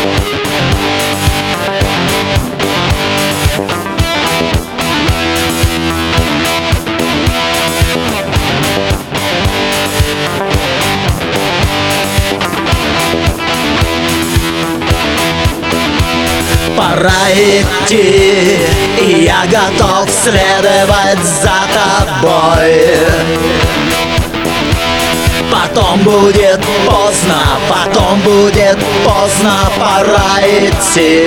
Пора идти, и я готов следовать за тобой. Потом будет поздно, пора идти.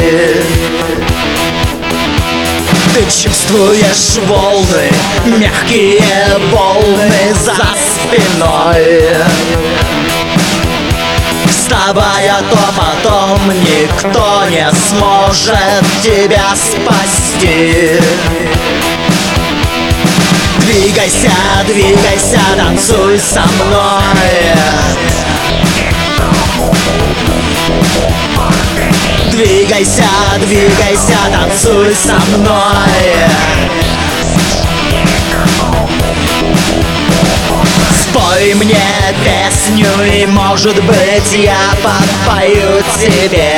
Ты чувствуешь волны, мягкие волны за спиной. Вставая, то потом никто не сможет тебя спасти. Двигайся, двигайся, танцуй со мной. Двигайся, двигайся, танцуй со мной. Спой мне песню, и, может быть, я подпою тебе.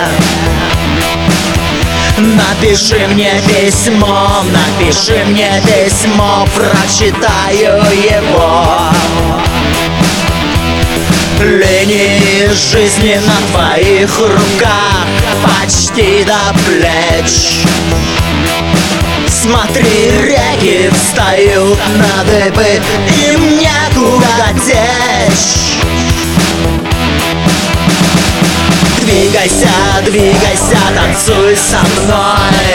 Напиши мне письмо, прочитаю его. Линии жизни на твоих руках почти до плеч. Смотри, реки встают на дыбы, им некуда течь. Двигайся, двигайся, танцуй со мной.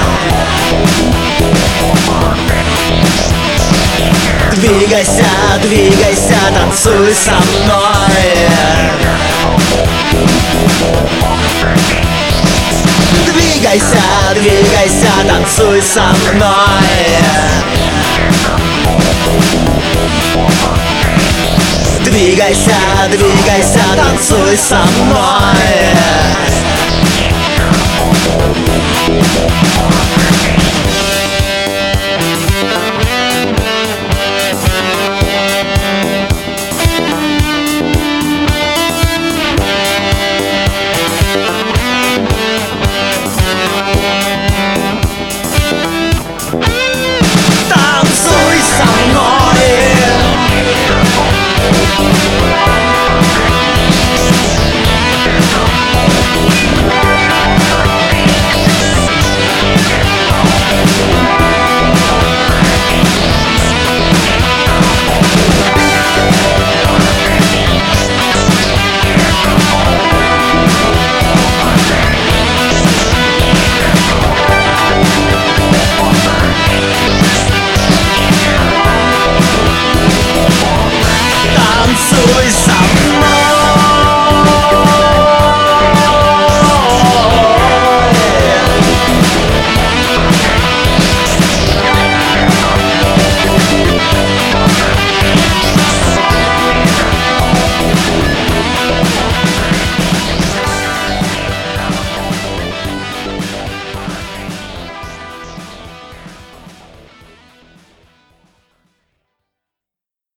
Двигайся, двигайся, танцуй со мной. Двигайся, двигайся, танцуй со мной. Двигайся, двигайся, танцуй со мной.